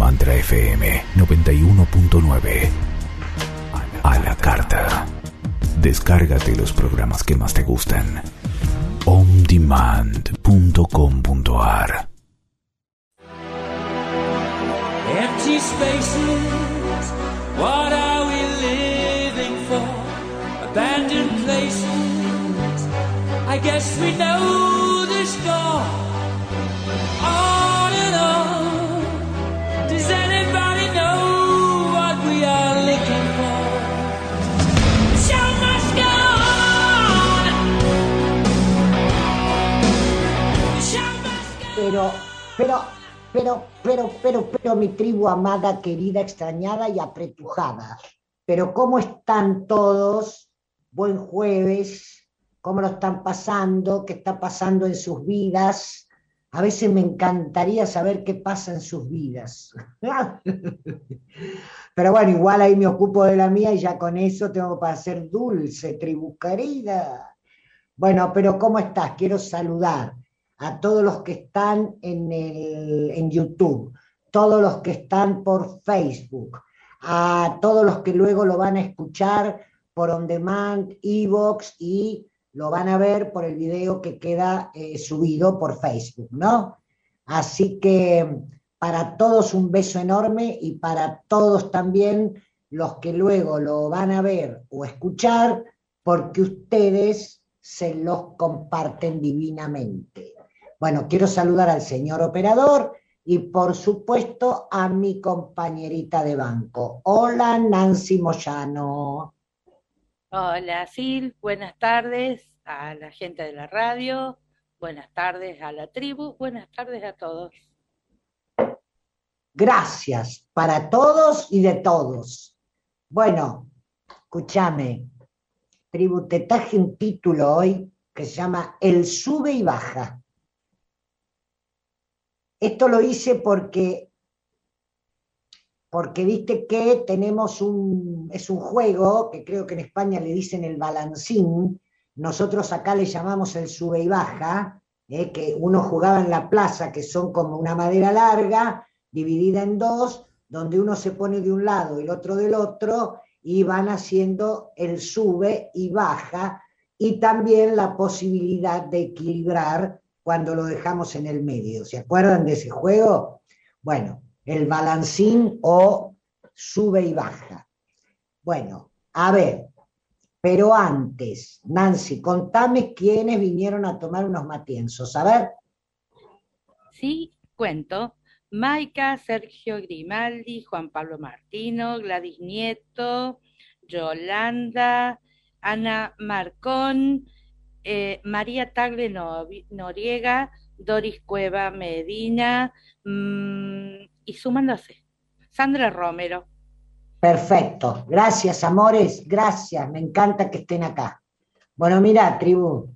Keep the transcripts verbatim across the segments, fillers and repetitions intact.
Mantra F M noventa y uno punto nueve. A la carta. Descárgate los programas que más te gustan. on demand punto com punto a r. Empty spaces, what are we living for? Abandoned places, I guess we know the score. On and on, does anybody know what we are looking for? The show must go on. The show must go Pero, pero, pero, pero, pero, pero, mi tribu amada, querida, extrañada y apretujada. Pero ¿cómo están todos? Buen jueves. ¿Cómo lo están pasando? ¿Qué está pasando en sus vidas? A veces me encantaría saber qué pasa en sus vidas. Pero bueno, igual ahí me ocupo de la mía y ya con eso tengo para ser dulce, tribu querida. Bueno, pero ¿cómo estás? Quiero saludar a todos los que están en, el, en YouTube, todos los que están por Facebook, a todos los que luego lo van a escuchar por On Demand, iVoox y lo van a ver por el video que queda eh, subido por Facebook, ¿no? Así que para todos un beso enorme y para todos también los que luego lo van a ver o escuchar porque ustedes se los comparten divinamente. Bueno, quiero saludar al señor operador y por supuesto a mi compañerita de banco. Hola, Nancy Moyano. Hola, Sil, buenas tardes a la gente de la radio, buenas tardes a la tribu, buenas tardes a todos. Gracias para todos y de todos. Bueno, escúchame, tribu, te traje un título hoy que se llama El sube y baja. Esto lo hice porque, porque viste que tenemos un, es un juego que creo que en España le dicen el balancín, nosotros acá le llamamos el sube y baja, eh, que uno jugaba en la plaza, que son como una madera larga, dividida en dos, donde uno se pone de un lado y el otro del otro, y van haciendo el sube y baja, y también la posibilidad de equilibrar cuando lo dejamos en el medio. ¿Se acuerdan de ese juego? Bueno, el balancín o sube y baja. Bueno, a ver, pero antes, Nancy, contame quiénes vinieron a tomar unos matienzos. A ver. Sí, cuento. Maika, Sergio Grimaldi, Juan Pablo Martino, Gladys Nieto, Yolanda, Ana Marcón, eh, María Tagle Noriega, Doris Cueva Medina, mmm, y sumándose, Sandra Romero. Perfecto, gracias amores, gracias, me encanta que estén acá. Bueno, mira, tribu,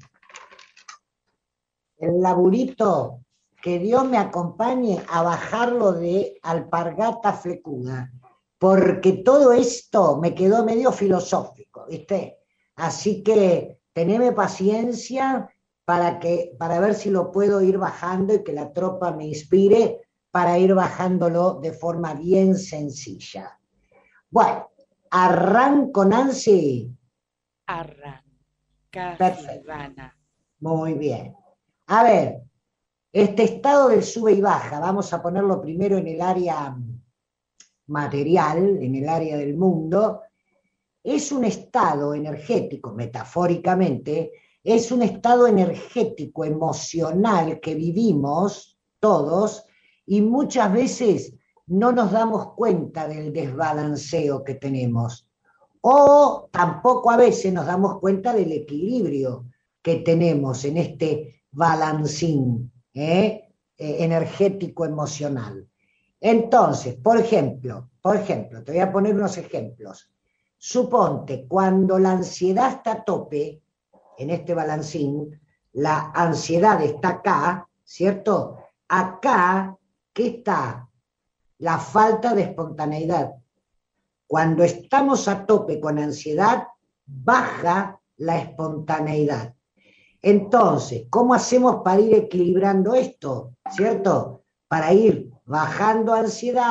el laburito, que Dios me acompañe a bajarlo de alpargata flecuda, porque todo esto me quedó medio filosófico, ¿viste? Así que teneme paciencia para, que, para ver si lo puedo ir bajando y que la tropa me inspire para ir bajándolo de forma bien sencilla. Bueno, arranco, Nancy. Arranca, Perfecto. Silvana. Muy bien. A ver, este estado del sube y baja, vamos a ponerlo primero en el área material, en el área del mundo, es un estado energético, metafóricamente, es un estado energético, emocional que vivimos todos y muchas veces no nos damos cuenta del desbalanceo que tenemos. O tampoco a veces nos damos cuenta del equilibrio que tenemos en este balancín ¿eh? Eh, energético emocional. Entonces, por ejemplo, por ejemplo, te voy a poner unos ejemplos. Suponte, cuando la ansiedad está a tope, en este balancín, la ansiedad está acá, ¿cierto? Acá, ¿qué está? La falta de espontaneidad. Cuando estamos a tope con ansiedad, baja la espontaneidad. Entonces, ¿cómo hacemos para ir equilibrando esto? ¿Cierto? Para ir bajando ansiedad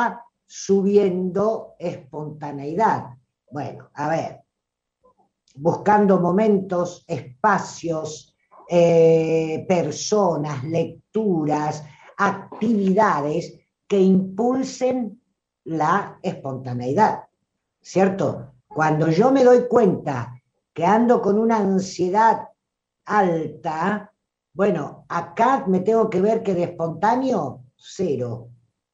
subiendo espontaneidad. Bueno, a ver, buscando momentos, espacios, eh, personas, lecturas, actividades que impulsen la espontaneidad, ¿cierto? Cuando yo me doy cuenta que ando con una ansiedad alta, bueno, acá me tengo que ver que de espontáneo, cero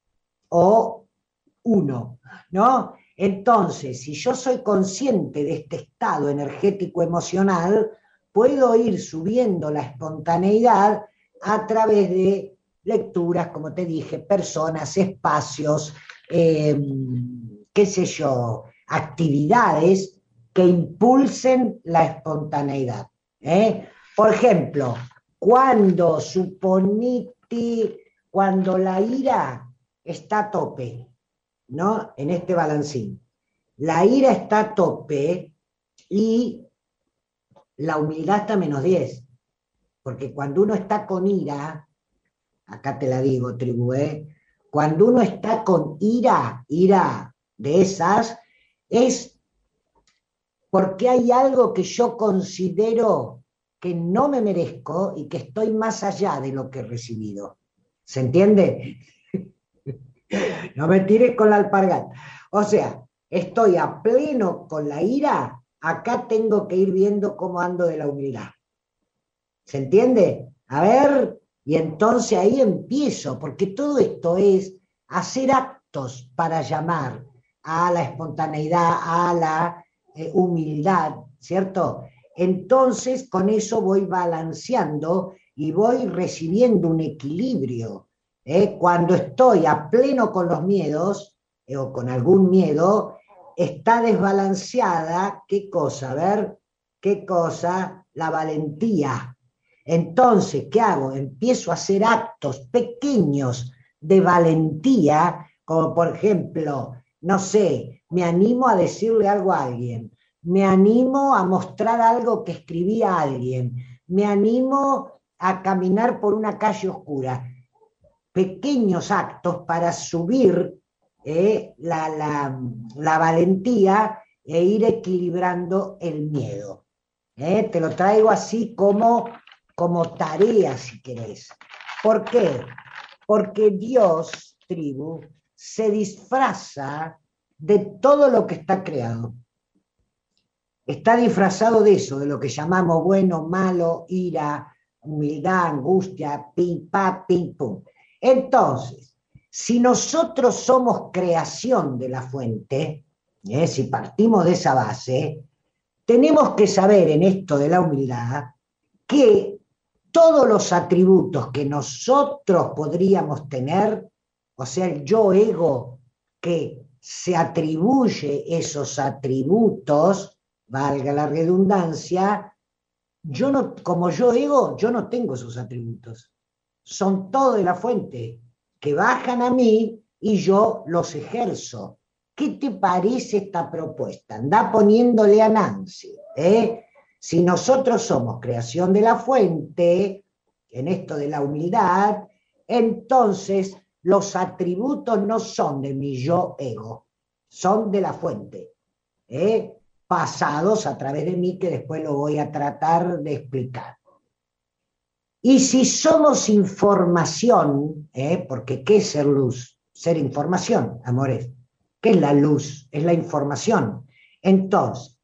o uno, ¿no? Entonces, si yo soy consciente de este estado energético emocional, puedo ir subiendo la espontaneidad a través de lecturas, como te dije, personas, espacios, eh, qué sé yo, actividades que impulsen la espontaneidad. ¿eh? Por ejemplo, cuando suponete, cuando la ira está a tope, ¿no? En este balancín. La ira está a tope y la humildad está a menos diez. Porque cuando uno está con ira, acá te la digo, tribu, ¿eh? Cuando uno está con ira, ira de esas, es porque hay algo que yo considero que no me merezco y que estoy más allá de lo que he recibido. ¿Se entiende? No me tires con la alpargata. O sea, estoy a pleno con la ira, acá tengo que ir viendo cómo ando de la humildad. ¿Se entiende? A ver, y entonces ahí empiezo, porque todo esto es hacer actos para llamar a la espontaneidad, a la eh, humildad, ¿cierto? Entonces con eso voy balanceando y voy recibiendo un equilibrio. ¿eh? Cuando estoy a pleno con los miedos, eh, o con algún miedo, está desbalanceada, ¿qué cosa? A ver, ¿qué cosa? La valentía. Entonces, ¿qué hago? Empiezo a hacer actos pequeños de valentía, como por ejemplo, no sé, me animo a decirle algo a alguien, me animo a mostrar algo que escribí a alguien, me animo a caminar por una calle oscura. Pequeños actos para subir eh, la, la, la valentía e ir equilibrando el miedo. Eh, te lo traigo así como, como tarea, si querés. ¿Por qué? Porque Dios, tribu, se disfraza de todo lo que está creado. Está disfrazado de eso, de lo que llamamos bueno, malo, ira, humildad, angustia, pim, pa, pim, pum. Entonces, si nosotros somos creación de la fuente, ¿eh? si partimos de esa base, tenemos que saber en esto de la humildad que todos los atributos que nosotros podríamos tener, o sea, el yo ego que se atribuye esos atributos, valga la redundancia, yo no, como yo ego, yo no tengo esos atributos. Son todos de la fuente, que bajan a mí y yo los ejerzo. ¿Qué te parece esta propuesta? Anda poniéndole a Nancy. ¿eh? Si nosotros somos creación de la fuente, en esto de la humildad, entonces los atributos no son de mi yo ego, son de la fuente, ¿eh? pasados a través de mí, que después lo voy a tratar de explicar. Y si somos información, ¿eh? porque ¿qué es ser luz? Ser información, amores. ¿Qué es la luz? Es la información. Entonces,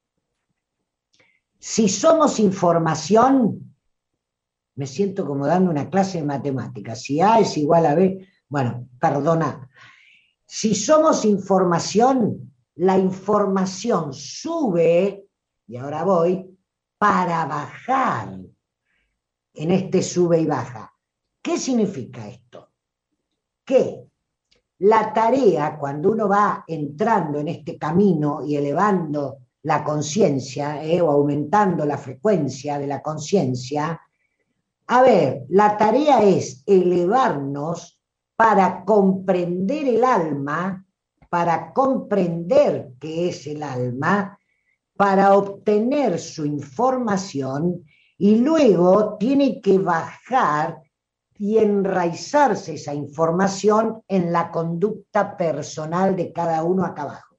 si somos información, me siento como dando una clase de matemáticas. Si A es igual a B, bueno, perdona. Si somos información, la información sube, y ahora voy, para bajar en este sube y baja. ¿Qué significa esto? Que la tarea, cuando uno va entrando en este camino y elevando la conciencia, eh, o aumentando la frecuencia de la conciencia, a ver, la tarea es elevarnos para comprender el alma, para comprender qué es el alma, para obtener su información, y luego tiene que bajar y enraizarse esa información en la conducta personal de cada uno acá abajo.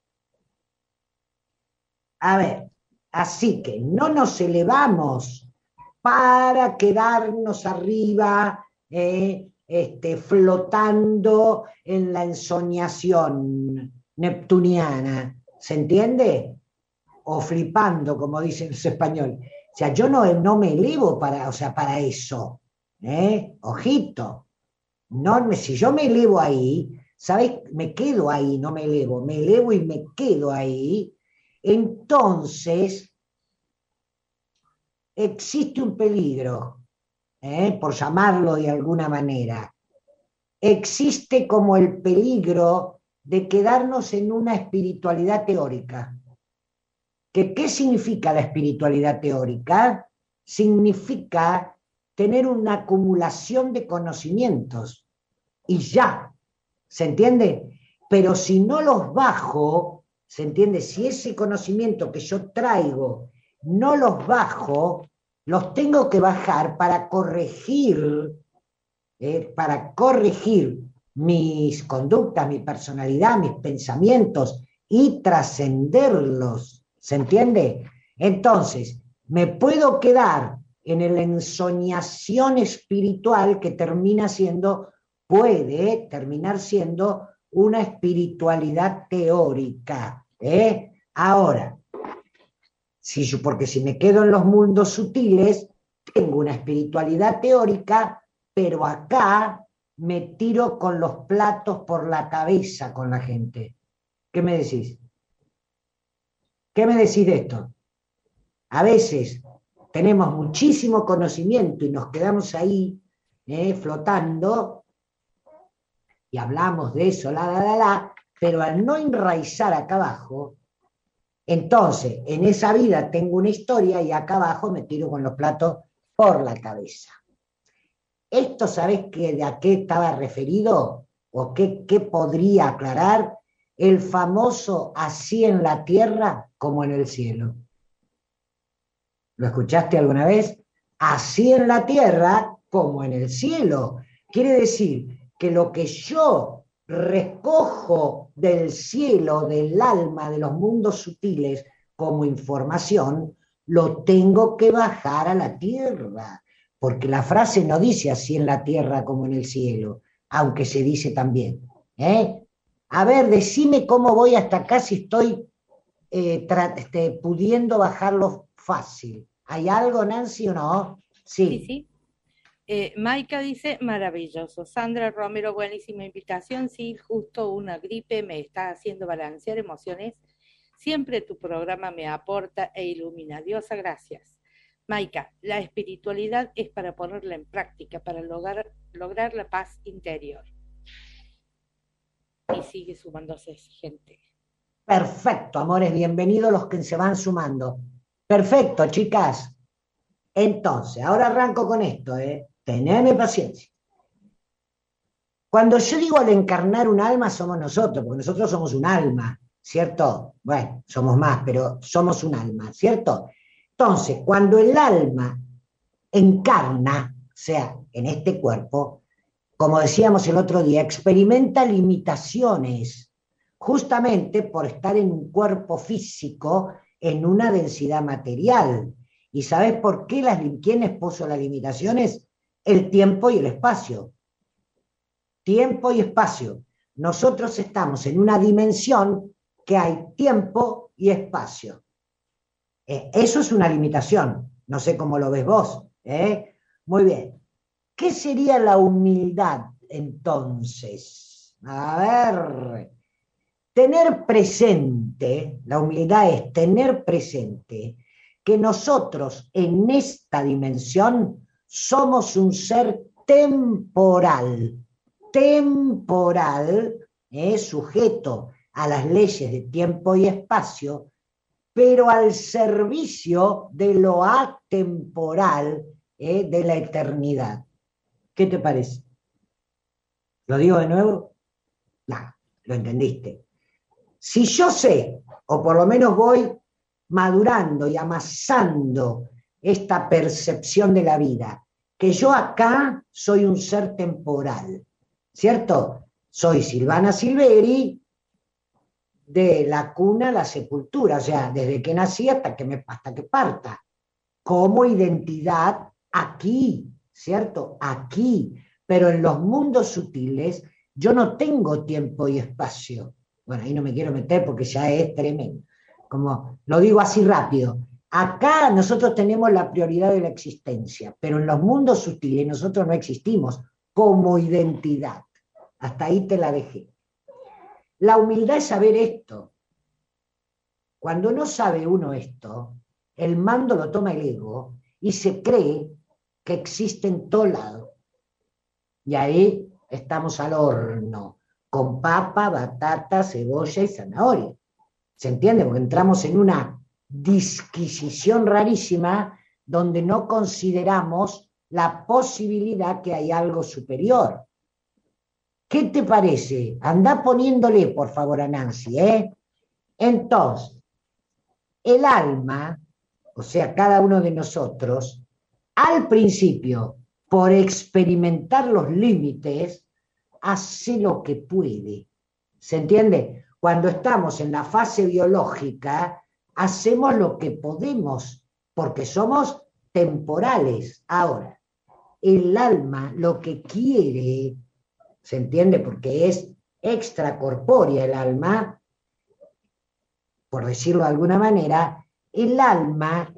A ver, así que no nos elevamos para quedarnos arriba, eh, este, flotando en la ensoñación neptuniana, ¿se entiende? O flipando, como dicen los españoles. O sea, yo no, no me elevo para, o sea, para eso, ¿eh? Ojito. No, si yo me elevo ahí, ¿sabes? Me quedo ahí, no me elevo, me elevo y me quedo ahí, entonces existe un peligro, ¿eh? Por llamarlo de alguna manera. Existe como el peligro de quedarnos en una espiritualidad teórica. ¿Que, ¿Qué significa la espiritualidad teórica? Significa tener una acumulación de conocimientos y ya, ¿se entiende? Pero si no los bajo, ¿se entiende? Si ese conocimiento que yo traigo no los bajo, los tengo que bajar para corregir, eh, para corregir mis conductas, mi personalidad, mis pensamientos y trascenderlos, ¿se entiende? Entonces, me puedo quedar en la ensoñación espiritual que termina siendo, puede terminar siendo una espiritualidad teórica, ¿eh? Ahora, si yo, porque si me quedo en los mundos sutiles, tengo una espiritualidad teórica, pero acá me tiro con los platos por la cabeza con la gente. ¿Qué me decís? ¿Qué me decís de esto? A veces tenemos muchísimo conocimiento y nos quedamos ahí, eh, flotando, y hablamos de eso, la, la, la, la, pero al no enraizar acá abajo, entonces en esa vida tengo una historia y acá abajo me tiro con los platos por la cabeza. ¿Esto sabés que de a qué estaba referido? ¿O qué, qué podría aclarar? El famoso así en la tierra como en el cielo. ¿Lo escuchaste alguna vez? Así en la tierra como en el cielo. Quiere decir que lo que yo recojo del cielo, del alma, de los mundos sutiles como información, lo tengo que bajar a la tierra. Porque la frase no dice así en la tierra como en el cielo, aunque se dice también. ¿eh? A ver, decime cómo voy hasta acá si estoy eh, este, pudiendo bajarlo fácil. ¿Hay algo, Nancy, o no? Sí. Sí, sí. Eh, Maika dice, maravilloso. Sandra Romero, buenísima invitación. Sí, justo una gripe me está haciendo balancear emociones. Siempre tu programa me aporta e ilumina. Diosa, gracias. Maika, la espiritualidad es para ponerla en práctica, para lograr, lograr la paz interior. Y sigue sumándose gente. Perfecto, amores, bienvenidos los que se van sumando. Perfecto, chicas. Entonces, ahora arranco con esto, ¿eh? Tenedme paciencia. Cuando yo digo al encarnar un alma, somos nosotros, porque nosotros somos un alma, ¿cierto? Bueno, somos más, pero somos un alma, ¿cierto? Entonces, cuando el alma encarna, o sea, en este cuerpo, como decíamos el otro día, experimenta limitaciones, justamente por estar en un cuerpo físico, en una densidad material. ¿Y sabes por qué? Las, ¿quiénes puso las limitaciones? El tiempo y el espacio. Tiempo y espacio. Nosotros estamos en una dimensión que hay tiempo y espacio. Eh, eso es una limitación. No sé cómo lo ves vos. ¿eh? Muy bien. ¿Qué sería la humildad entonces? A ver... Tener presente, la humildad es tener presente que nosotros en esta dimensión somos un ser temporal, temporal, eh, sujeto a las leyes de tiempo y espacio, pero al servicio de lo atemporal, eh, de la eternidad. ¿Qué te parece? ¿Lo digo de nuevo? No, lo entendiste. Si yo sé, o por lo menos voy madurando y amasando esta percepción de la vida, que yo acá soy un ser temporal, ¿cierto? Soy Silvana Silveri, de la cuna a la sepultura, o sea, desde que nací hasta que, me, hasta que parta, como identidad aquí, ¿cierto? Aquí, pero en los mundos sutiles yo no tengo tiempo y espacio. Bueno, ahí no me quiero meter porque ya es tremendo. Como lo digo así rápido. Acá nosotros tenemos la prioridad de la existencia, pero en los mundos sutiles nosotros no existimos como identidad. Hasta ahí te la dejé. La humildad es saber esto. Cuando no sabe uno esto, el mando lo toma el ego y se cree que existe en todo lado. Y ahí estamos al horno, con papa, batata, cebolla y zanahoria. ¿Se entiende? Porque entramos en una disquisición rarísima donde no consideramos la posibilidad que hay algo superior. ¿Qué te parece? Anda poniéndole, por favor, a Nancy, ¿eh? Entonces, el alma, o sea, cada uno de nosotros, al principio, por experimentar los límites, hace lo que puede. ¿Se entiende? Cuando estamos en la fase biológica, hacemos lo que podemos, porque somos temporales. Ahora, el alma lo que quiere, ¿se entiende? Porque es extracorpórea el alma, por decirlo de alguna manera, el alma,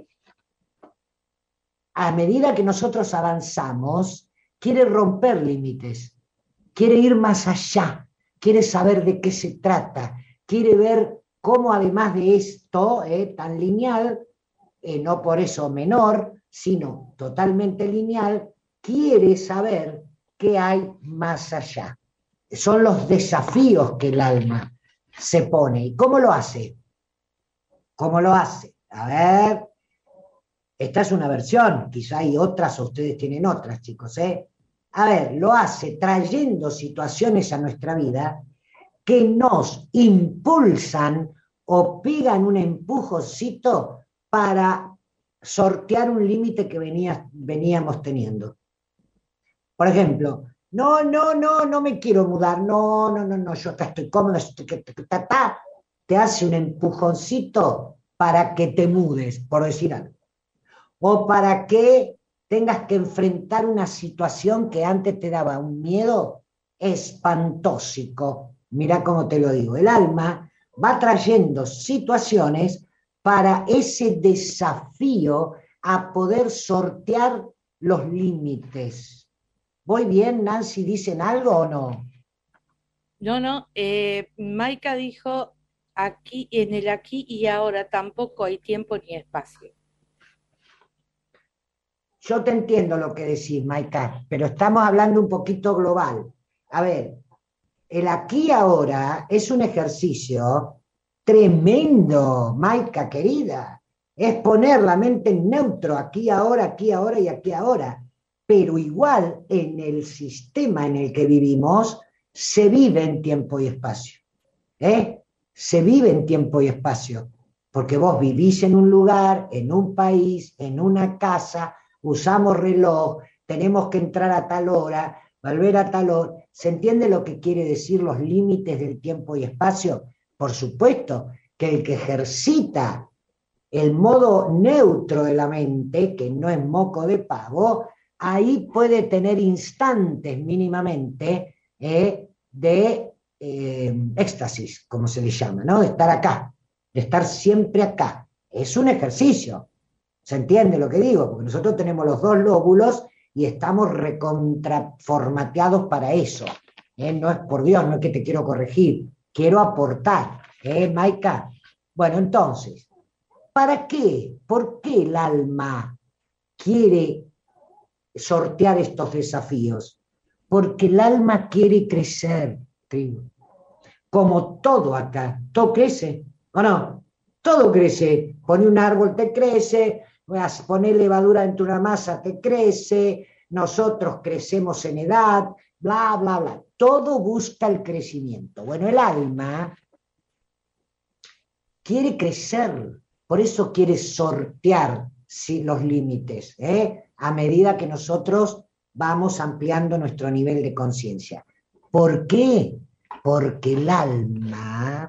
a medida que nosotros avanzamos, quiere romper límites, quiere ir más allá, quiere saber de qué se trata, quiere ver cómo además de esto eh, tan lineal, eh, no por eso menor, sino totalmente lineal, quiere saber qué hay más allá. Son los desafíos que el alma se pone. ¿Y cómo lo hace? ¿Cómo lo hace? A ver, esta es una versión, quizá hay otras o ustedes tienen otras, chicos, ¿eh? A ver, lo hace trayendo situaciones a nuestra vida que nos impulsan o pegan un empujoncito para sortear un límite que venía, veníamos teniendo. Por ejemplo, no, no, no, no me quiero mudar, no, no, no, no, yo acá estoy cómodo, te hace un empujoncito para que te mudes, por decir algo. O para que tengas que enfrentar una situación que antes te daba un miedo espantósico. Mirá cómo te lo digo. El alma va trayendo situaciones para ese desafío a poder sortear los límites. ¿Voy bien, Nancy? ¿Dicen algo o no? No, no. Eh, Maika dijo, aquí, en el aquí y ahora tampoco hay tiempo ni espacio. Yo te entiendo lo que decís, Maika, pero estamos hablando un poquito global. A ver, el aquí y ahora es un ejercicio tremendo, Maika querida. Es poner la mente en neutro, aquí, ahora, aquí, ahora y aquí, ahora. Pero igual en el sistema en el que vivimos se vive en tiempo y espacio. ¿Eh? Se vive en tiempo y espacio. Porque vos vivís en un lugar, en un país, en una casa, usamos reloj, tenemos que entrar a tal hora, volver a tal hora. ¿Se entiende lo que quiere decir los límites del tiempo y espacio? Por supuesto que el que ejercita el modo neutro de la mente, que no es moco de pavo, ahí puede tener instantes mínimamente eh, de eh, éxtasis, como se le llama, ¿no? De estar acá, de estar siempre acá. Es un ejercicio. ¿Se entiende lo que digo? Porque nosotros tenemos los dos lóbulos y estamos recontraformateados para eso. ¿Eh? No es por Dios, no es que te quiero corregir, quiero aportar. ¿Eh, Maika? Bueno, entonces, ¿para qué? ¿Por qué el alma quiere sortear estos desafíos? Porque el alma quiere crecer, tribu. Como todo acá, todo crece, ¿o no? Todo crece. Pone un árbol, te crece. Poner levadura en una masa, te crece, nosotros crecemos en edad, bla, bla, bla. Todo busca el crecimiento. Bueno, el alma quiere crecer, por eso quiere sortear sí, los límites. ¿eh? a medida que nosotros vamos ampliando nuestro nivel de conciencia. ¿Por qué? Porque el alma,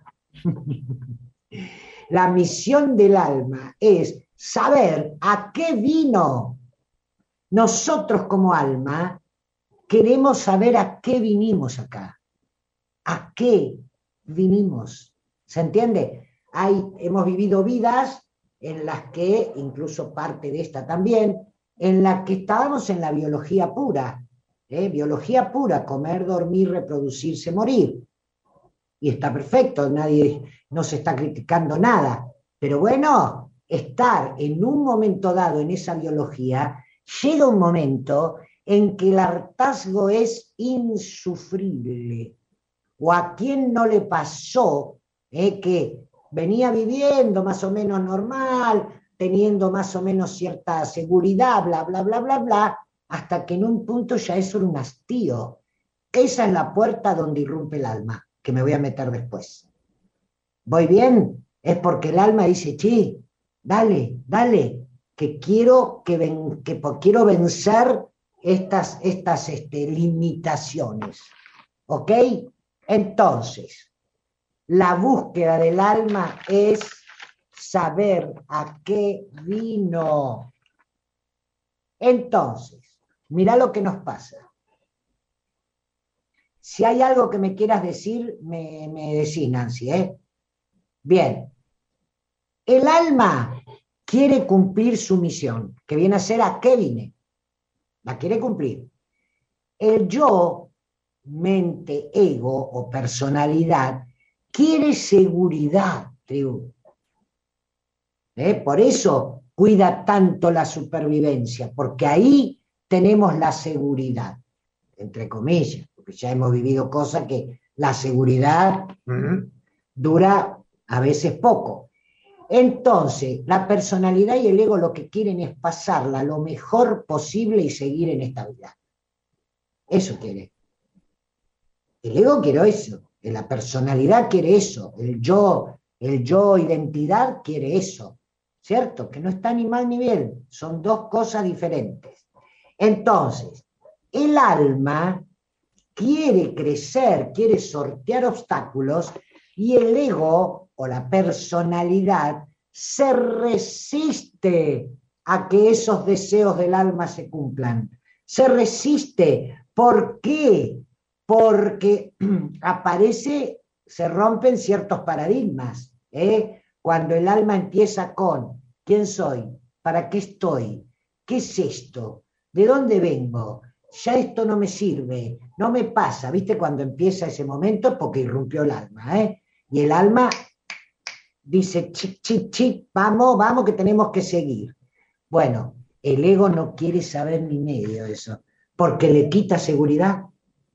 la misión del alma es saber a qué vino. Nosotros como alma queremos saber a qué vinimos acá. ¿A qué vinimos? ¿Se entiende? Hay, hemos vivido vidas en las que, incluso parte de esta también, en las que estábamos en la biología pura. ¿eh? Biología pura, comer, dormir, reproducirse, morir. Y está perfecto, nadie, no se está criticando nada. Pero bueno, estar en un momento dado en esa biología, llega un momento en que el hartazgo es insufrible. ¿O a quién no le pasó eh, que venía viviendo más o menos normal, teniendo más o menos cierta seguridad, bla, bla, bla, bla, bla, hasta que en un punto ya eso era un hastío? Esa es la puerta donde irrumpe el alma, que me voy a meter después. ¿Voy bien? Es porque el alma dice, sí, dale, dale, que quiero, que ven, que quiero vencer estas, estas este, limitaciones. ¿Ok? Entonces, la búsqueda del alma es saber a qué vino. Entonces, mira lo que nos pasa. Si hay algo que me quieras decir, me, me decís, Nancy, ¿eh? Bien. El alma quiere cumplir su misión, que viene a ser a qué vine. La quiere cumplir. El yo, mente, ego o personalidad, quiere seguridad, tribu. ¿Eh? Por eso cuida tanto la supervivencia, porque ahí tenemos la seguridad, entre comillas, porque ya hemos vivido cosas que la seguridad mmm, dura a veces poco. Entonces, la personalidad y el ego lo que quieren es pasarla lo mejor posible y seguir en esta vida. Eso quiere. El ego quiere eso, la personalidad quiere eso, el yo, el yo identidad quiere eso, ¿cierto? Que no está ni mal ni bien, son dos cosas diferentes. Entonces, el alma quiere crecer, quiere sortear obstáculos, y el ego o la personalidad se resiste a que esos deseos del alma se cumplan. Se resiste. ¿Por qué? Porque aparece, se rompen ciertos paradigmas. ¿eh? Cuando el alma empieza con ¿quién soy? ¿Para qué estoy? ¿Qué es esto? ¿De dónde vengo? Ya esto no me sirve, no me pasa. ¿Viste? Cuando empieza ese momento, porque irrumpió el alma, ¿eh? Y el alma dice, chic, chic, chic, vamos, vamos, que tenemos que seguir. Bueno, el ego no quiere saber ni medio de eso, porque le quita seguridad.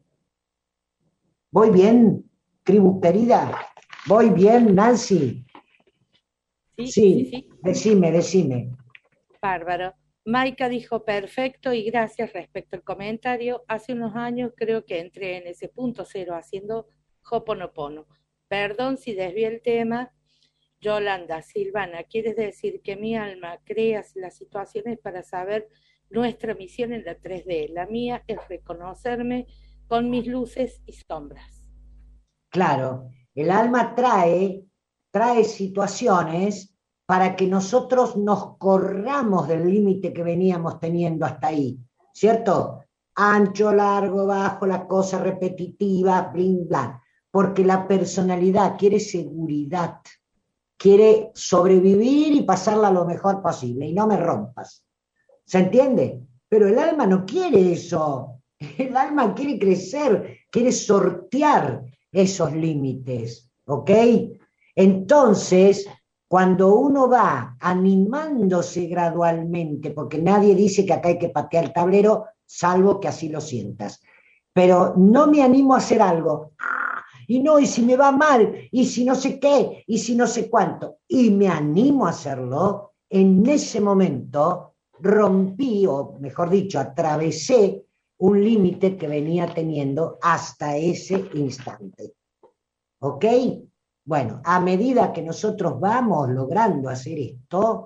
¿Voy bien, tribu querida? ¿Voy bien, Nancy? Sí, Sí, sí, sí. decime, decime. Bárbaro. Maika dijo perfecto y gracias respecto al comentario. Hace unos años creo que entré en ese punto cero haciendo Ho'oponopono. Perdón si desvié el tema. Yolanda, Silvana, ¿quieres decir que mi alma crea las situaciones para saber nuestra misión en la tres D? La mía es reconocerme con mis luces y sombras. Claro, el alma trae, trae situaciones para que nosotros nos corramos del límite que veníamos teniendo hasta ahí, ¿cierto? Ancho, largo, bajo, la cosa repetitiva, bling, bla. Porque la personalidad quiere seguridad, quiere sobrevivir y pasarla lo mejor posible, y no me rompas. ¿Se entiende? Pero el alma no quiere eso. El alma quiere crecer, quiere sortear esos límites, ¿ok? Entonces, cuando uno va animándose gradualmente, porque nadie dice que acá hay que patear el tablero, salvo que así lo sientas, pero no me animo a hacer algo, y no, y si me va mal, y si no sé qué, y si no sé cuánto, y me animo a hacerlo, en ese momento rompí, o mejor dicho, atravesé un límite que venía teniendo hasta ese instante. ¿Ok? Bueno, a medida que nosotros vamos logrando hacer esto,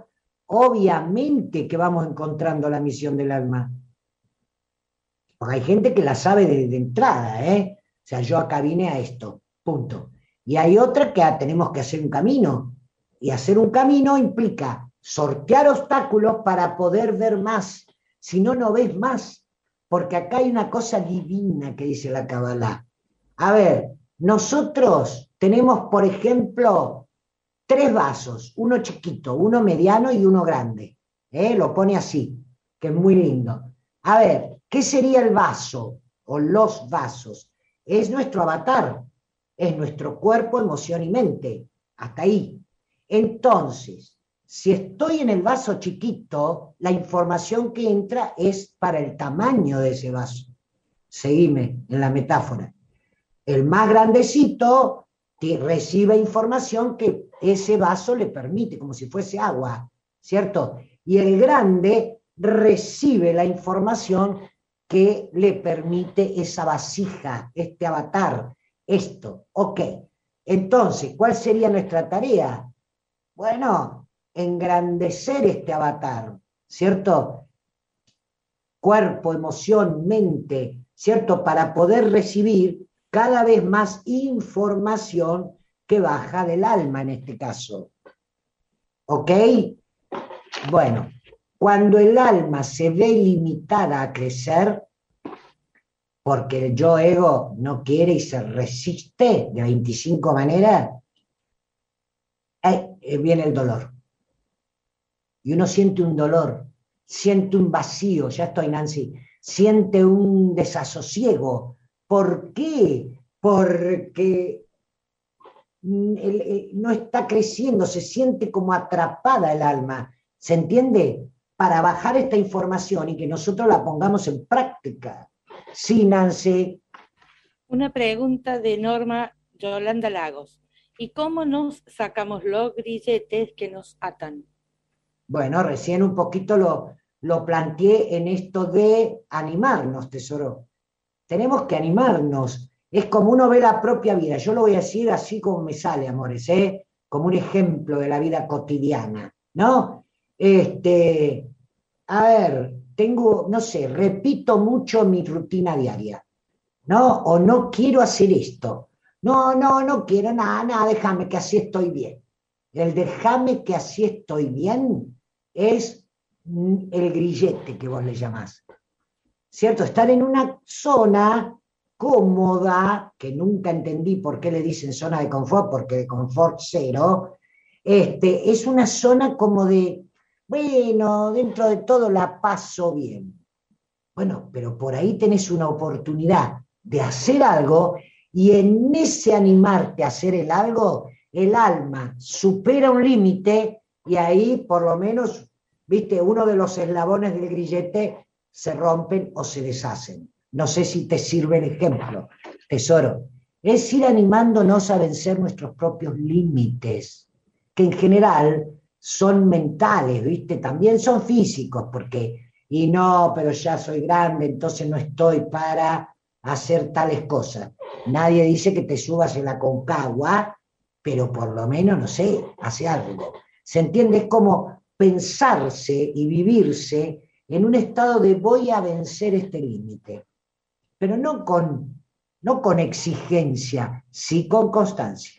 obviamente que vamos encontrando la misión del alma. Porque hay gente que la sabe de, de entrada, ¿eh? O sea, yo acá vine a esto, punto. Y hay otra que ah, tenemos que hacer un camino. Y hacer un camino implica sortear obstáculos para poder ver más. Si no, no ves más. Porque acá hay una cosa divina que dice la Kabbalah. A ver, nosotros tenemos, por ejemplo, tres vasos, uno chiquito, uno mediano y uno grande. ¿Eh? Lo pone así, que es muy lindo. A ver, ¿qué sería el vaso o los vasos? Es nuestro avatar, es nuestro cuerpo, emoción y mente. Hasta ahí. Entonces, si estoy en el vaso chiquito, la información que entra es para el tamaño de ese vaso. Seguime en la metáfora. El más grandecito recibe información que ese vaso le permite, como si fuese agua, ¿cierto? Y el grande recibe la información que le permite esa vasija, este avatar, esto. Ok, entonces, ¿cuál sería nuestra tarea? Bueno, engrandecer este avatar, ¿cierto? Cuerpo, emoción, mente, ¿cierto? Para poder recibir cada vez más información que baja del alma en este caso. ¿Ok? Bueno, cuando el alma se ve limitada a crecer, porque el yo ego no quiere y se resiste de veinticinco maneras, eh, viene el dolor. Y uno siente un dolor, siente un vacío, ya estoy Nancy, siente un desasosiego. ¿Por qué? Porque no está creciendo, se siente como atrapada el alma, ¿se entiende? Para bajar esta información y que nosotros la pongamos en práctica. Sí, Nancy. Una pregunta de Norma Yolanda Lagos. ¿Y cómo nos sacamos los grilletes que nos atan? Bueno, recién un poquito lo, lo planteé en esto de animarnos, tesoro. Tenemos que animarnos. Es como uno ve la propia vida. Yo lo voy a decir así como me sale, amores, ¿eh? Como un ejemplo de la vida cotidiana, ¿no? Este, a ver, tengo, no sé, repito mucho mi rutina diaria, ¿no? O no quiero hacer esto. No, no, no quiero nada, nada, déjame que así estoy bien. El déjame que así estoy bien es el grillete que vos le llamás. ¿Cierto? Estar en una zona cómoda, que nunca entendí por qué le dicen zona de confort, porque de confort cero, este, es una zona como de, bueno, dentro de todo la paso bien. Bueno, pero por ahí tenés una oportunidad de hacer algo y en ese animarte a hacer el algo, el alma supera un límite y ahí por lo menos, viste, uno de los eslabones del grillete se rompen o se deshacen. No sé si te sirve el ejemplo, tesoro. Es ir animándonos a vencer nuestros propios límites, que en general son mentales, ¿viste? También son físicos, porque, y no, pero ya soy grande, entonces no estoy para hacer tales cosas. Nadie dice que te subas en la Concagua, pero por lo menos, no sé, hace algo. ¿Se entiende? Es como pensarse y vivirse en un estado de voy a vencer este límite, pero no con, no con exigencia, sí con constancia.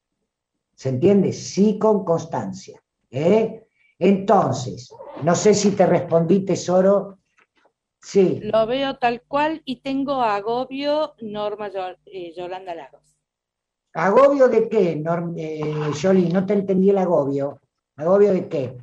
¿Se entiende? Sí con constancia. ¿Eh? Entonces, no sé si te respondí, tesoro. Sí. Lo veo tal cual y tengo agobio, Norma Yol, eh, Yolanda Lagos. ¿Agobio de qué, Norm, eh, Yoli? No te entendí el agobio. ¿Agobio de qué?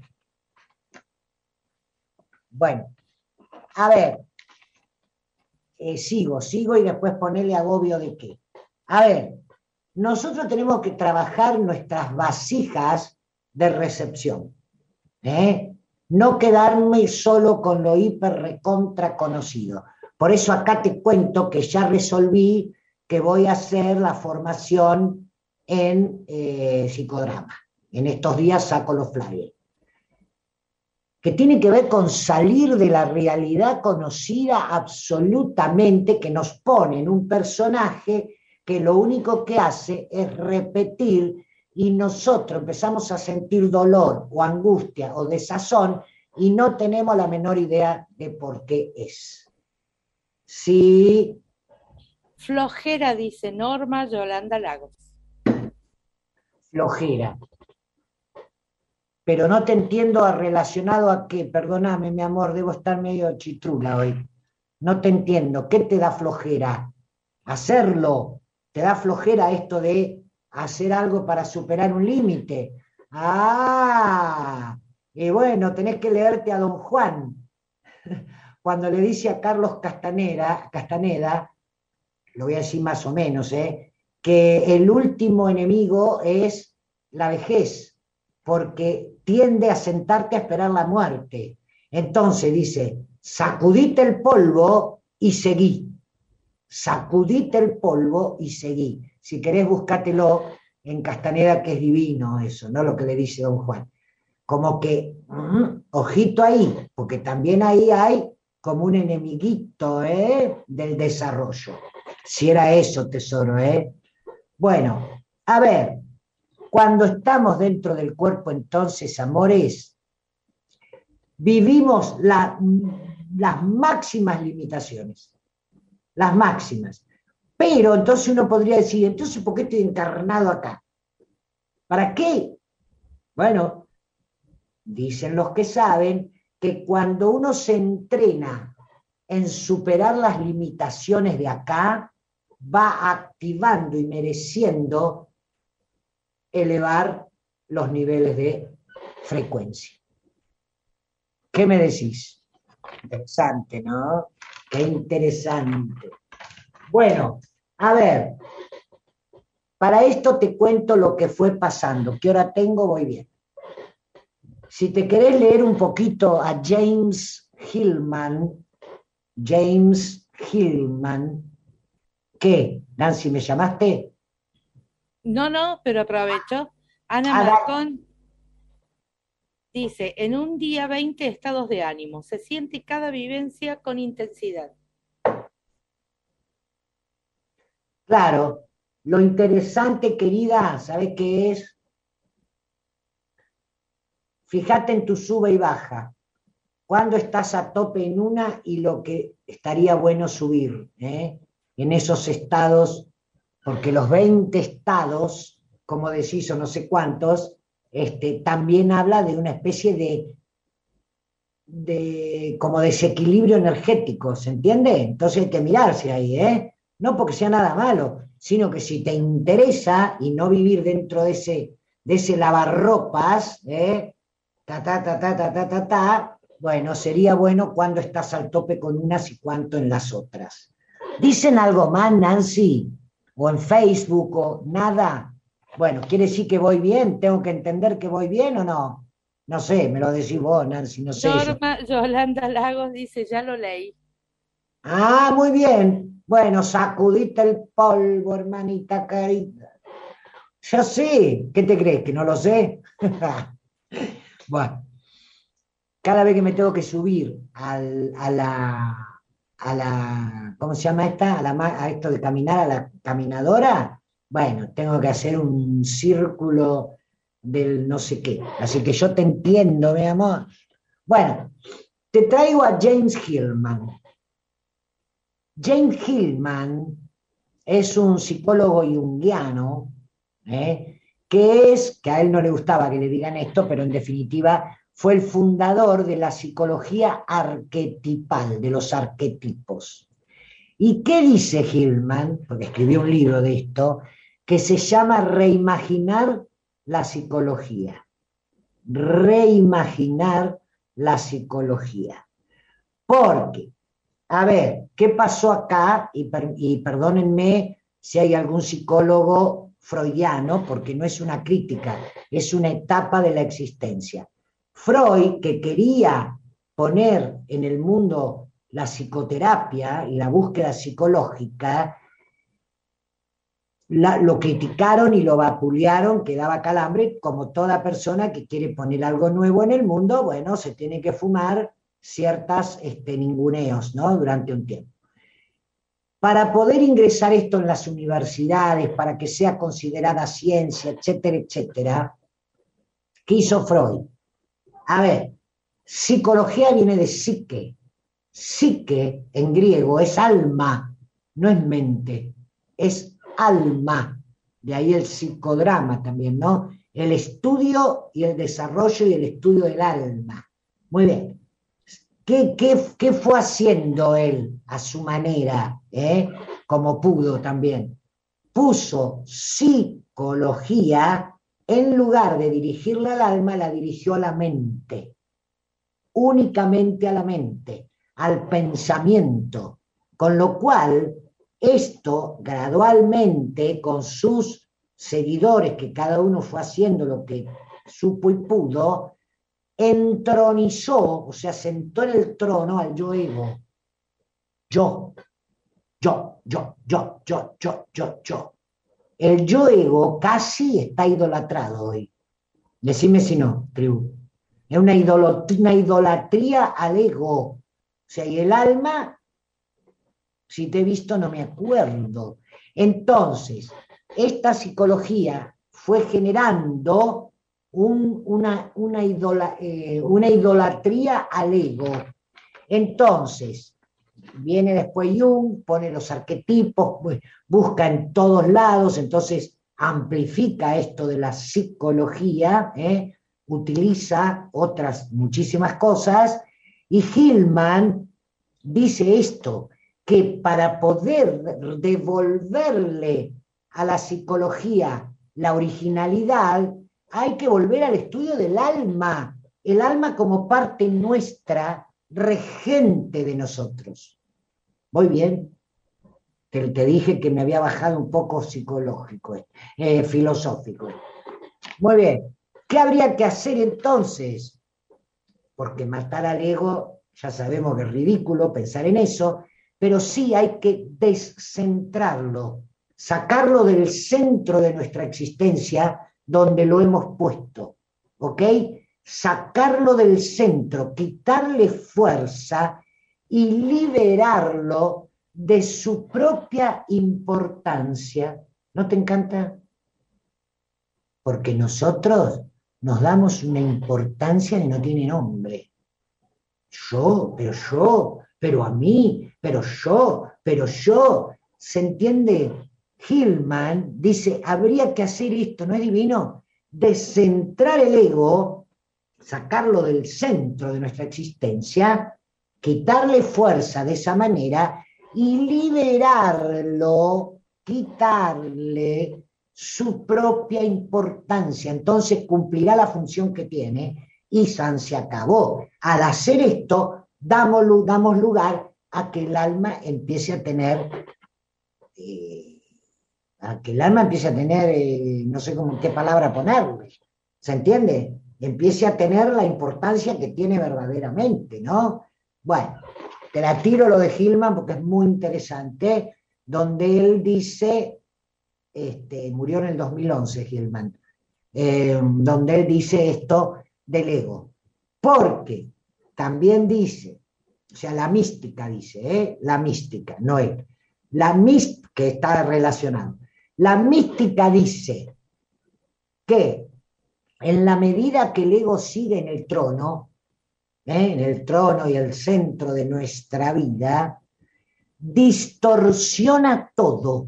Bueno, a ver, eh, sigo, sigo y después ponerle agobio de qué. A ver, nosotros tenemos que trabajar nuestras vasijas de recepción, ¿eh? No quedarme solo con lo hiper recontra conocido. Por eso acá te cuento que ya resolví que voy a hacer la formación en eh, psicodrama. En estos días saco los flyers. Que tiene que ver con salir de la realidad conocida absolutamente, que nos pone en un personaje que lo único que hace es repetir y nosotros empezamos a sentir dolor o angustia o desazón y no tenemos la menor idea de por qué es. Sí. Flojera, dice Norma Yolanda Lagos. Flojera. Pero no te entiendo relacionado a qué, perdóname mi amor, debo estar medio chitrula hoy. No te entiendo, ¿qué te da flojera? Hacerlo, ¿te da flojera esto de hacer algo para superar un límite? Ah, y bueno, tenés que leerte a Don Juan, cuando le dice a Carlos Castaneda, Castaneda, lo voy a decir más o menos, ¿eh? que el último enemigo es la vejez, porque tiende a sentarte a esperar la muerte. Entonces dice, sacudite el polvo y seguí. Sacudite el polvo y seguí. Si querés, búscatelo en Castaneda, que es divino eso, ¿no? Lo que le dice Don Juan. Como que, uh, ojito ahí, porque también ahí hay como un enemiguito, ¿eh? del desarrollo. Si era eso, tesoro, ¿eh? Bueno, a ver, cuando estamos dentro del cuerpo, entonces, amores, vivimos la, las máximas limitaciones, las máximas. Pero entonces uno podría decir, entonces, ¿por qué estoy encarnado acá? ¿Para qué? Bueno, dicen los que saben que cuando uno se entrena en superar las limitaciones de acá, va activando y mereciendo elevar los niveles de frecuencia. ¿Qué me decís? Interesante, ¿no? Qué interesante. Bueno, a ver, para esto te cuento lo que fue pasando. ¿Qué hora tengo? Voy bien. Si te querés leer un poquito a James Hillman, James Hillman, ¿qué? Nancy, ¿me llamaste? No, no, pero aprovecho. Ana Ah, Marcón dice, en un día veinte estados de ánimo, se siente cada vivencia con intensidad. Claro, lo interesante, querida, ¿sabes qué es? Fíjate en tu sube y baja. Cuando estás a tope en una y lo que estaría bueno subir, ¿eh? En esos estados, porque los veinte estados, como decís, o no sé cuántos, este, también habla de una especie de, de como desequilibrio energético, ¿se entiende? Entonces hay que mirarse ahí, ¿eh? No porque sea nada malo, sino que si te interesa y no vivir dentro de ese, de ese lavarropas, ¿eh? ta, ta, ta, ta, ta, ta, ta, ta, bueno, sería bueno cuando estás al tope con unas y cuánto en las otras. ¿Dicen algo más, Nancy? ¿O en Facebook o nada? Bueno, ¿quiere decir que voy bien? ¿Tengo que entender que voy bien o no? No sé, me lo decís vos, Nancy, no sé. Norma Yolanda Lagos dice, ya lo leí. Ah, muy bien. Bueno, sacudiste el polvo, hermanita carita. Ya sé. ¿Qué te crees? ¿Que no lo sé? Bueno, cada vez que me tengo que subir al, a la, a la, ¿cómo se llama esta? A, la, a esto de caminar, a la caminadora, bueno, tengo que hacer un círculo del no sé qué. Así que yo te entiendo, mi amor. Bueno, te traigo a James Hillman. James Hillman es un psicólogo junguiano, ¿eh? que es, que a él no le gustaba que le digan esto, pero en definitiva fue el fundador de la psicología arquetipal, de los arquetipos. ¿Y qué dice Hillman? Porque escribió un libro de esto, que se llama Reimaginar la psicología. Reimaginar la psicología. Porque, a ver, ¿qué pasó acá? Y, per, y perdónenme si hay algún psicólogo freudiano, porque no es una crítica, es una etapa de la existencia. Freud, que quería poner en el mundo la psicoterapia y la búsqueda psicológica, la, lo criticaron y lo vapulearon, que daba calambre, como toda persona que quiere poner algo nuevo en el mundo, bueno, se tiene que fumar ciertas este, ninguneos, ¿no? Durante un tiempo. para poder ingresar esto en las universidades, para que sea considerada ciencia, etcétera, etcétera, ¿qué hizo Freud? A ver, psicología viene de psique. Psique en griego es alma, no es mente, es alma. De ahí el psicodrama también, ¿no? El estudio y el desarrollo y el estudio del alma. Muy bien. ¿Qué, qué, qué fue haciendo él a su manera, eh? Como pudo también? Puso psicología, en lugar de dirigirla al alma, la dirigió a la mente. Únicamente a la mente, al pensamiento. Con lo cual, esto gradualmente, con sus seguidores, que cada uno fue haciendo lo que supo y pudo, entronizó, o sea, sentó en el trono al yo ego. Yo, yo, yo, yo, yo, yo, yo, yo. El yo ego casi está idolatrado hoy. Decime si no, tribu. Es una idolatría, una idolatría al ego. O sea, y el alma, si te he visto no me acuerdo. Entonces, esta psicología fue generando Un, una, una, idola, eh, una idolatría al ego. Entonces, viene después Jung, pone los arquetipos, pues, busca en todos lados, entonces amplifica esto de la psicología, ¿eh? Utiliza otras muchísimas cosas, y Hillman dice esto, que para poder devolverle a la psicología la originalidad, hay que volver al estudio del alma, el alma como parte nuestra, regente de nosotros. ¿Voy bien? Te, te dije que me había bajado un poco psicológico, eh, filosófico. Muy bien. ¿Qué habría que hacer entonces? Porque matar al ego, ya sabemos que es ridículo pensar en eso, pero sí hay que descentrarlo, sacarlo del centro de nuestra existencia, donde lo hemos puesto, ¿ok? Sacarlo del centro, quitarle fuerza y liberarlo de su propia importancia. ¿No te encanta? Porque nosotros nos damos una importancia que no tiene nombre. Yo, pero yo, pero a mí, pero yo, pero yo. ¿Se entiende? Hillman dice, habría que hacer esto, ¿no es divino? Descentrar el ego, sacarlo del centro de nuestra existencia, quitarle fuerza de esa manera y liberarlo, quitarle su propia importancia. Entonces cumplirá la función que tiene y San se acabó. Al hacer esto, damos, damos lugar a que el alma empiece a tener... Eh, a que el alma empiece a tener, eh, no sé cómo, qué palabra ponerle, ¿se entiende? Empiece a tener la importancia que tiene verdaderamente, ¿no? Bueno, te la tiro lo de Hillman porque es muy interesante, donde él dice, este, murió en el dos mil once Hillman, eh, donde él dice esto del ego, porque también dice, o sea, la mística dice, ¿eh? La mística, no él, la mística que está relacionado. La mística dice que en la medida que el ego sigue en el trono, ¿eh? en el trono y el centro de nuestra vida, distorsiona todo,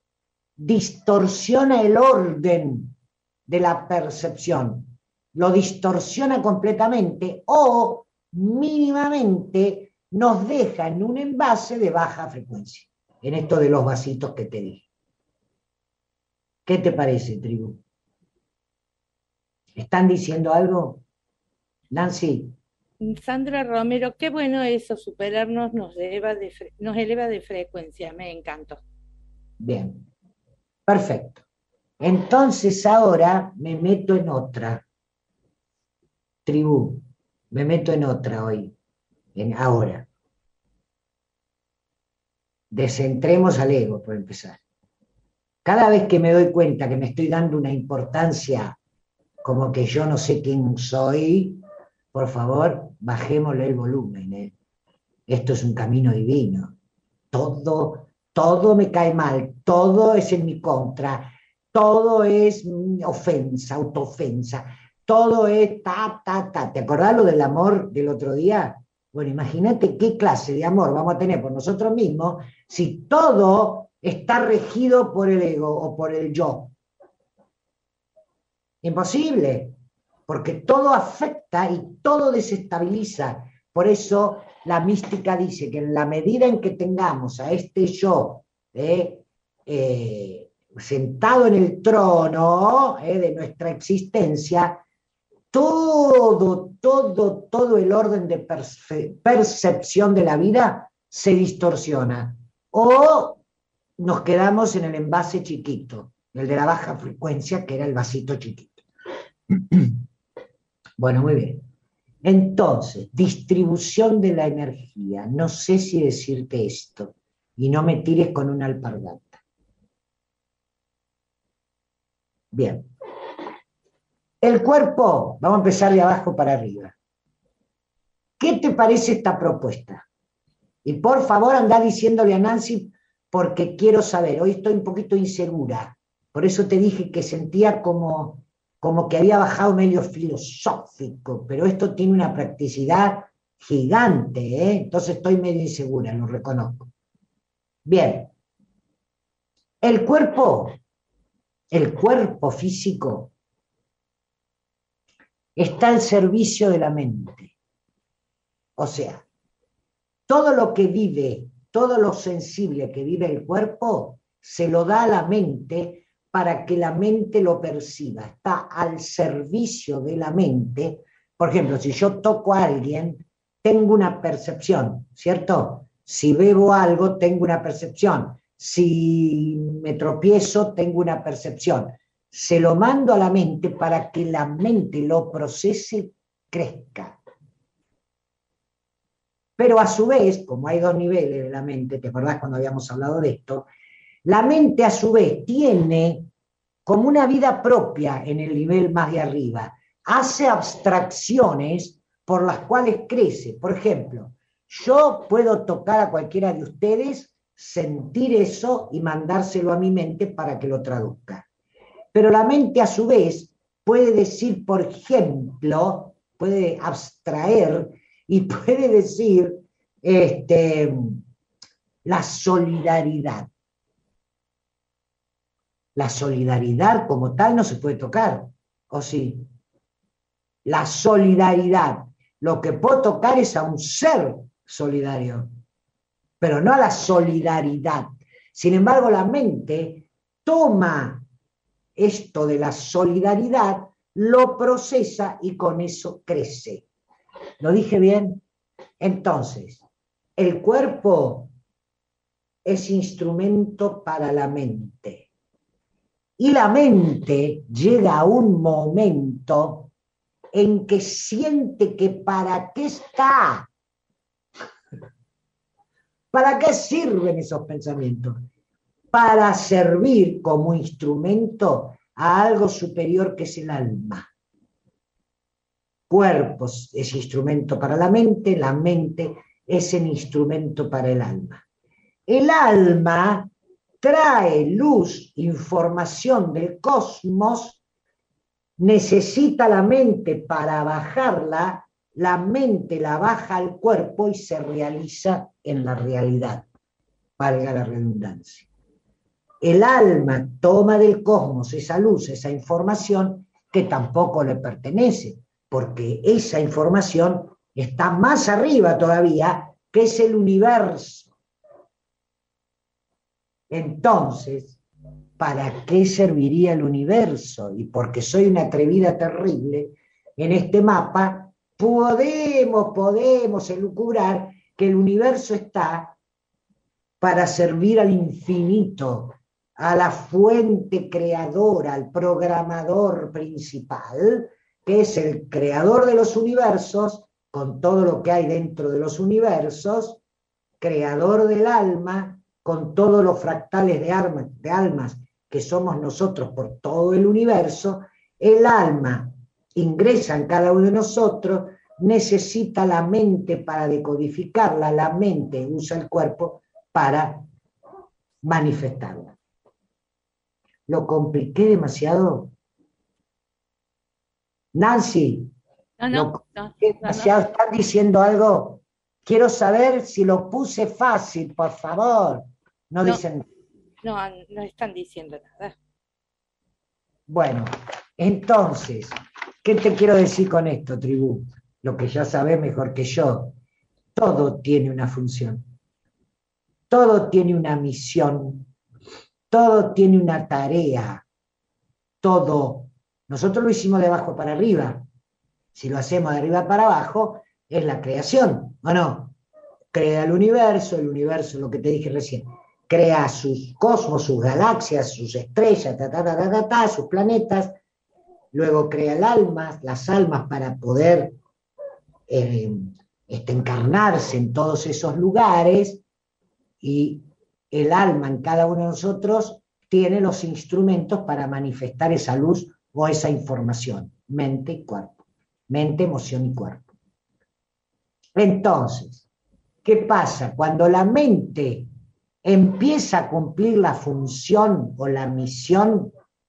distorsiona el orden de la percepción, lo distorsiona completamente o mínimamente nos deja en un envase de baja frecuencia, en esto de los vasitos que te dije. ¿Qué te parece, tribu? ¿Están diciendo algo? Nancy. Sandra Romero, qué bueno eso, superarnos nos eleva de, nos eleva de frecuencia, me encantó. Bien, perfecto. Entonces ahora me meto en otra. Tribu, me meto en otra hoy, en ahora. Descentremos al ego, por empezar. Cada vez que me doy cuenta que me estoy dando una importancia como que yo no sé quién soy, por favor, bajémosle el volumen. ¿eh? Esto es un camino divino. Todo todo me cae mal, todo es en mi contra, todo es ofensa, autoofensa, todo es ta, ta, ta. ¿Te acordás lo del amor del otro día? Bueno, imagínate qué clase de amor vamos a tener por nosotros mismos si todo está regido por el ego o por el yo. Imposible, porque todo afecta y todo desestabiliza. Por eso la mística dice que en la medida en que tengamos a este yo eh, eh, sentado en el trono eh, de nuestra existencia, todo, todo, todo el orden de perce- percepción de la vida se distorsiona. O nos quedamos en el envase chiquito, el de la baja frecuencia, que era el vasito chiquito. Bueno, muy bien. Entonces, distribución de la energía. No sé si decirte esto, y no me tires con una alpargata. Bien. El cuerpo, vamos a empezar de abajo para arriba. ¿Qué te parece esta propuesta? Y por favor, anda diciéndole a Nancy, porque quiero saber. Hoy estoy un poquito insegura. Por eso te dije que sentía como, como que había bajado medio filosófico, pero esto tiene una practicidad gigante, ¿eh? Entonces estoy medio insegura, lo reconozco. Bien. El cuerpo, el cuerpo físico, está al servicio de la mente. O sea, todo lo que vive, todo lo sensible que vive el cuerpo, se lo da a la mente para que la mente lo perciba. Está al servicio de la mente. Por ejemplo, si yo toco a alguien, tengo una percepción, ¿cierto? Si bebo algo, tengo una percepción. Si me tropiezo, tengo una percepción. Se lo mando a la mente para que la mente lo procese, crezca. Pero a su vez, como hay dos niveles de la mente, ¿te acordás cuando habíamos hablado de esto? La mente a su vez tiene como una vida propia en el nivel más de arriba. Hace abstracciones por las cuales crece. Por ejemplo, yo puedo tocar a cualquiera de ustedes, sentir eso y mandárselo a mi mente para que lo traduzca. Pero la mente a su vez puede decir, por ejemplo, puede abstraer y puede decir este, la solidaridad. La solidaridad como tal no se puede tocar, ¿o sí? La solidaridad. Lo que puedo tocar es a un ser solidario, pero no a la solidaridad. Sin embargo, la mente toma esto de la solidaridad, lo procesa y con eso crece. ¿Lo dije bien? Entonces, el cuerpo es instrumento para la mente. Y la mente llega a un momento en que siente que ¿para qué está? ¿Para qué sirven esos pensamientos? Para servir como instrumento a algo superior que es el alma. Cuerpo es instrumento para la mente, la mente es el instrumento para el alma. El alma trae luz, información del cosmos, necesita la mente para bajarla, la mente la baja al cuerpo y se realiza en la realidad, valga la redundancia. El alma toma del cosmos esa luz, esa información que tampoco le pertenece, porque esa información está más arriba todavía, que es el universo. Entonces, ¿para qué serviría el universo? Y porque soy una atrevida terrible, en este mapa podemos, podemos elucubrar que el universo está para servir al infinito, a la fuente creadora, al programador principal, que es el creador de los universos, con todo lo que hay dentro de los universos, creador del alma, con todos los fractales de, arma, de almas que somos nosotros por todo el universo. El alma ingresa en cada uno de nosotros, necesita la mente para decodificarla, la mente usa el cuerpo para manifestarla. ¿Lo compliqué demasiado? Nancy, No, ¿lo no, no, compliqué no, demasiado? no, ¿Están diciendo algo? Quiero saber si lo puse fácil, por favor. No, No. dicen. no, no están diciendo nada. Bueno, entonces, ¿qué te quiero decir con esto, tribu? Lo que ya sabés mejor que yo. Todo tiene una función. Todo tiene una misión. Todo tiene una tarea. Todo. Nosotros lo hicimos de abajo para arriba. Si lo hacemos de arriba para abajo, es la creación, ¿o no? Crea el universo, el universo, lo que te dije recién, crea sus cosmos, sus galaxias, sus estrellas, ta, ta, ta, ta, ta, ta, sus planetas, luego crea el alma, las almas para poder eh, este, encarnarse en todos esos lugares, y el alma en cada uno de nosotros tiene los instrumentos para manifestar esa luz o esa información, mente y cuerpo, mente, emoción y cuerpo. Entonces, ¿qué pasa? Cuando la mente empieza a cumplir la función o la misión,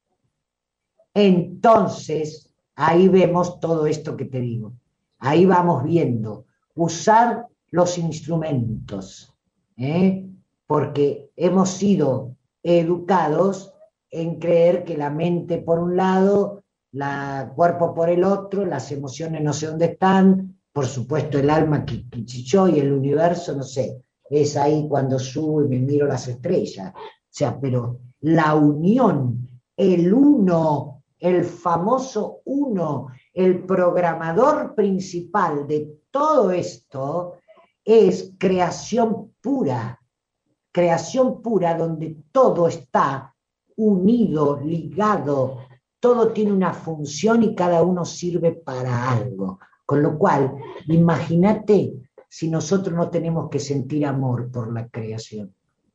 entonces ahí vemos todo esto que te digo. Ahí vamos viendo, usar los instrumentos, ¿eh? Porque hemos sido educados en creer que la mente por un lado, el cuerpo por el otro, las emociones no sé dónde están, por supuesto el alma que chichó y el universo, no sé, es ahí cuando subo y me miro las estrellas. O sea, pero la unión, el uno, el famoso uno, el programador principal de todo esto es creación pura, creación pura donde todo está unido, ligado, todo tiene una función y cada uno sirve para algo. Con lo cual, imagínate si nosotros no tenemos que sentir amor por la creación.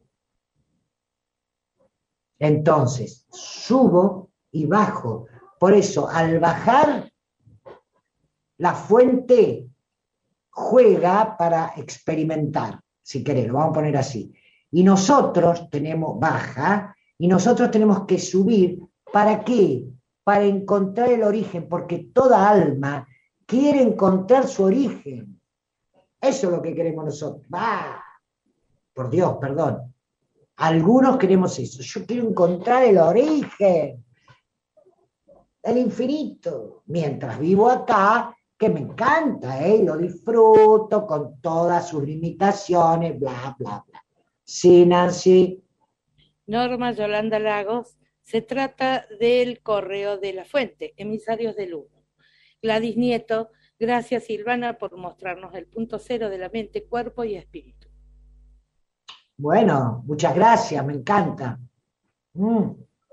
Entonces, subo y bajo. Por eso, al bajar, la fuente juega para experimentar, si querés, lo vamos a poner así. Y nosotros tenemos, baja, y nosotros tenemos que subir, ¿para qué? Para encontrar el origen, porque toda alma quiere encontrar su origen. Eso es lo que queremos nosotros. ¡Ah! Por Dios, perdón. Algunos queremos eso. Yo quiero encontrar el origen, el infinito. Mientras vivo acá, que me encanta, ¿eh? Lo disfruto con todas sus limitaciones, bla, bla, bla. Sí, Nancy. Norma Yolanda Lagos, se trata del correo de la fuente, emisarios del uno. Gladys Nieto, gracias Silvana por mostrarnos el punto cero de la mente, cuerpo y espíritu. Bueno, muchas gracias, me encanta. Mm.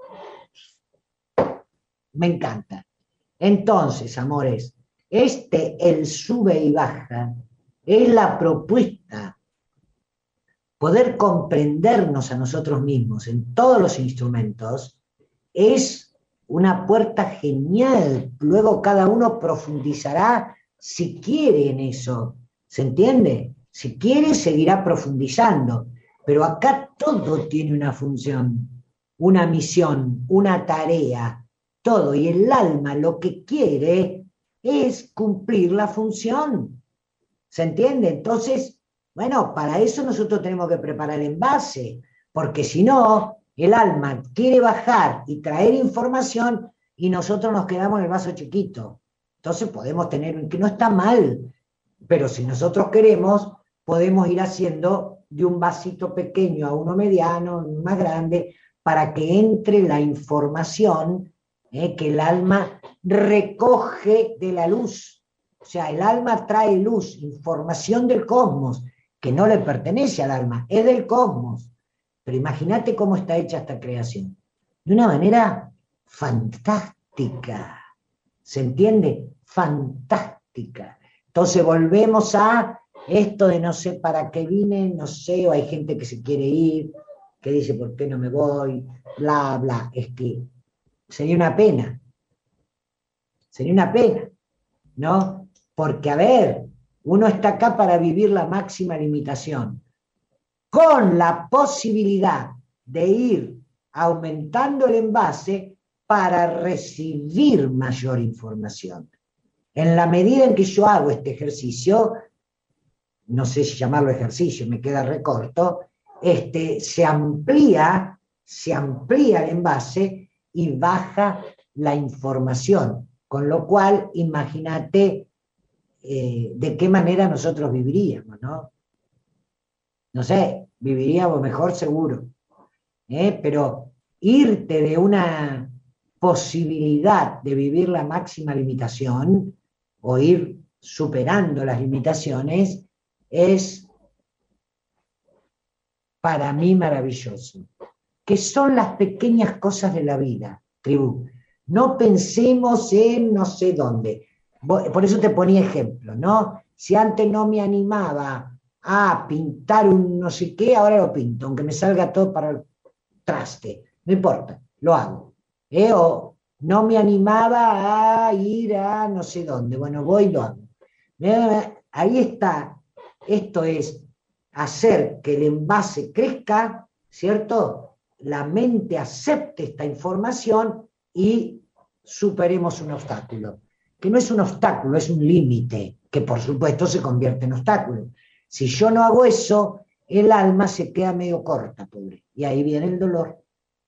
Me encanta. Entonces, amores, este, el sube y baja, es la propuesta, poder comprendernos a nosotros mismos en todos los instrumentos, es una puerta genial. Luego cada uno profundizará si quiere en eso, ¿se entiende? Si quiere seguirá profundizando, pero acá todo tiene una función, una misión, una tarea, todo, y el alma lo que quiere es cumplir la función, ¿se entiende? Entonces, bueno, para eso nosotros tenemos que preparar el envase, porque si no, el alma quiere bajar y traer información y nosotros nos quedamos en el vaso chiquito. Entonces podemos tener, que no está mal, pero si nosotros queremos, podemos ir haciendo de un vasito pequeño a uno mediano, más grande, para que entre la información eh, que el alma recoge de la luz. O sea, el alma trae luz, información del cosmos, que no le pertenece al alma, es del cosmos. Pero imagínate cómo está hecha esta creación. De una manera fantástica. ¿Se entiende? Fantástica. Entonces volvemos a esto de no sé para qué vine, no sé, o hay gente que se quiere ir, que dice por qué no me voy, bla, bla. Es que sería una pena. Sería una pena, ¿no? Porque, a ver, uno está acá para vivir la máxima limitación, con la posibilidad de ir aumentando el envase para recibir mayor información. En la medida en que yo hago este ejercicio, no sé si llamarlo ejercicio, me queda recorto, este, se amplía, se amplía el envase y baja la información, con lo cual imagínate eh, de qué manera nosotros viviríamos, ¿no? No sé, viviríamos mejor seguro, ¿eh? Pero irte de una posibilidad de vivir la máxima limitación o ir superando las limitaciones es para mí maravilloso, que son las pequeñas cosas de la vida, tribu. No pensemos en no sé dónde. Por eso te ponía ejemplo, ¿no? Si antes no me animaba a pintar un no sé qué, ahora lo pinto, aunque me salga todo para el traste, no importa, lo hago. ¿Eh? O no me animaba a ir a no sé dónde, bueno, voy y lo hago. Ahí está, esto es hacer que el envase crezca, ¿cierto? La mente acepte esta información y superemos un obstáculo, que no es un obstáculo, es un límite, que por supuesto se convierte en obstáculo. Si yo no hago eso, el alma se queda medio corta, pobre, y ahí viene el dolor.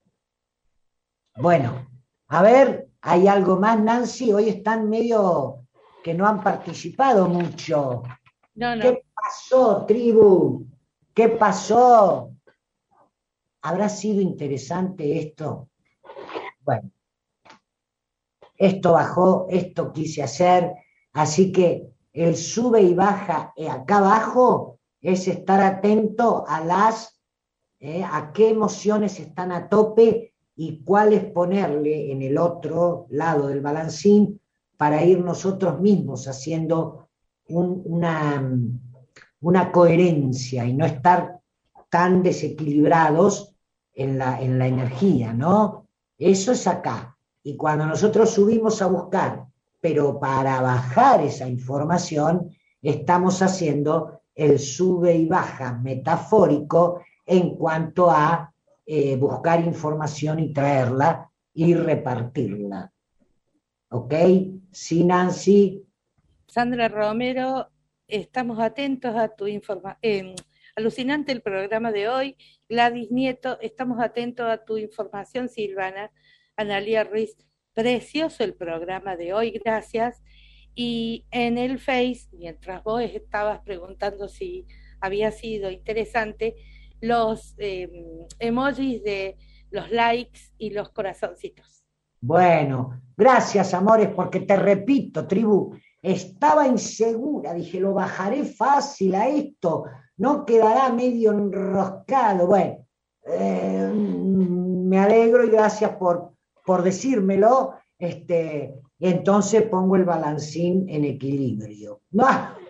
Bueno, a ver, ¿hay algo más, Nancy? Hoy están medio que no han participado mucho. No, no. ¿Qué pasó, tribu? ¿Qué pasó? ¿Habrá sido interesante esto? Bueno, esto bajó, esto quise hacer, así que el sube y baja acá abajo es estar atento a las, eh, a qué emociones están a tope y cuáles ponerle en el otro lado del balancín para ir nosotros mismos haciendo un, una, una coherencia y no estar tan desequilibrados en la, en la energía, ¿no? Eso es acá. Y cuando nosotros subimos a buscar, pero para bajar esa información, estamos haciendo el sube y baja metafórico en cuanto a eh, buscar información y traerla y repartirla. ¿Ok? Sí, Nancy. Sandra Romero, estamos atentos a tu información. Eh, alucinante el programa de hoy. Gladys Nieto, estamos atentos a tu información. Silvana, Analia Ruiz, precioso el programa de hoy, gracias. Y en el Face, mientras vos estabas preguntando si había sido interesante, los eh, emojis de los likes y los corazoncitos. Bueno, gracias, amores, porque te repito, tribu, estaba insegura, dije, lo bajaré fácil a esto, no quedará medio enroscado. Bueno, eh, me alegro y gracias por, por decírmelo, este, entonces pongo el balancín en equilibrio. ¿No?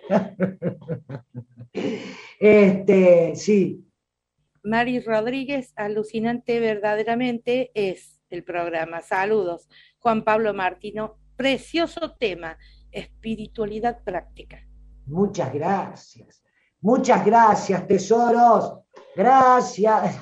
Este, sí. Mari Rodríguez, alucinante verdaderamente es el programa. Saludos. Juan Pablo Martino, precioso tema, espiritualidad práctica. Muchas gracias. Muchas gracias, tesoros. Gracias.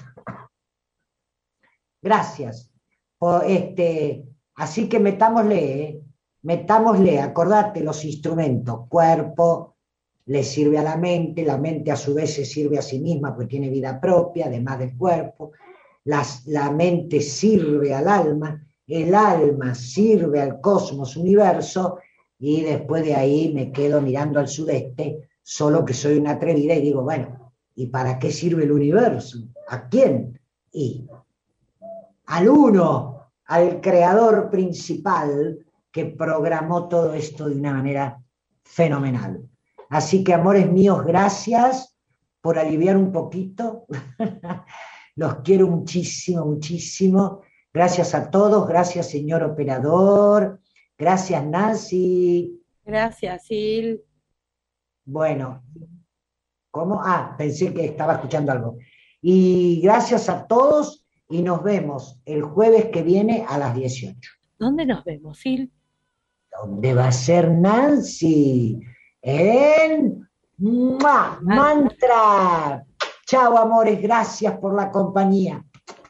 Gracias. O este, así que metámosle, ¿eh? metámosle, acordate los instrumentos, cuerpo, le sirve a la mente, la mente a su vez se sirve a sí misma porque tiene vida propia, además del cuerpo, Las, la mente sirve al alma, el alma sirve al cosmos, universo, y después de ahí me quedo mirando al sudeste, solo que soy una atrevida y digo, bueno, ¿y para qué sirve el universo? ¿A quién? Y al uno, al creador principal que programó todo esto de una manera fenomenal. Así que, amores míos, gracias por aliviar un poquito. Los quiero muchísimo, muchísimo. Gracias a todos, gracias, señor operador. Gracias, Nancy. Gracias, Sil. Bueno, ¿cómo? Ah, pensé que estaba escuchando algo. Y gracias a todos y nos vemos el jueves que viene a las dieciocho. ¿Dónde nos vemos, Sil? ¿Dónde va a ser Nancy? En ¡Mua! Mantra. Chao, amores, gracias por la compañía.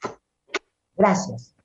Gracias.